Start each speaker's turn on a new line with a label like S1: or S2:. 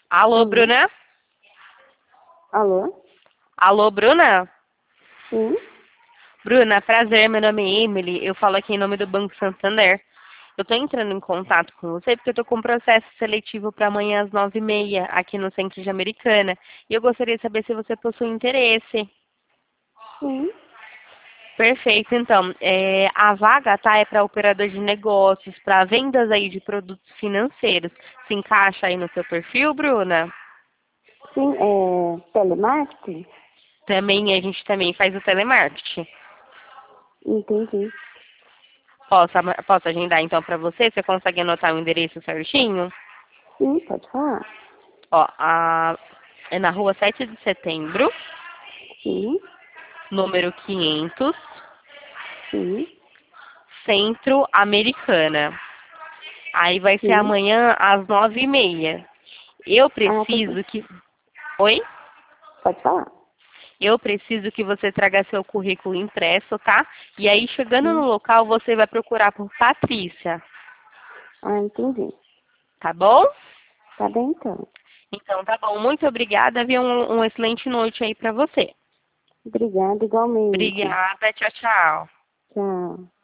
S1: Alô,
S2: Sim.
S1: Bruna?
S2: Alô?
S1: Alô, Bruna?
S2: Sim?
S1: Bruna, prazer, meu nome é Emily, eu falo aqui em nome do Banco Santander. Eu tô entrando em contato com você porque eu tô com um processo seletivo para amanhã às 9h30 aqui no Centro de Americana. E eu gostaria de saber se você possui interesse.
S2: Sim.
S1: Perfeito, então, a vaga, tá, é para operador de negócios, para vendas aí de produtos financeiros. Se encaixa aí no seu perfil, Bruna?
S2: Sim, telemarketing?
S1: Também, a gente também faz o telemarketing.
S2: Entendi.
S1: Posso agendar então para você? Você consegue anotar o endereço certinho?
S2: Sim, pode falar.
S1: Ó, é na rua 7 de setembro,
S2: Sim,
S1: número 500,
S2: sim,
S1: Centro Americana. Aí vai ser
S2: sim.
S1: amanhã às 9h30. Eu
S2: Ah, tá bom.
S1: preciso que... Oi?
S2: Pode falar.
S1: Eu preciso que você traga seu currículo impresso, tá? E aí, chegando no
S2: Sim.
S1: local, você vai procurar por Patrícia,
S2: Ah, entendi.
S1: tá bom?
S2: Tá bem então.
S1: Então, tá bom. Muito obrigada. Havia uma excelente noite aí pra você.
S2: Obrigada, igualmente.
S1: Obrigada. Tchau, tchau.
S2: Tchau.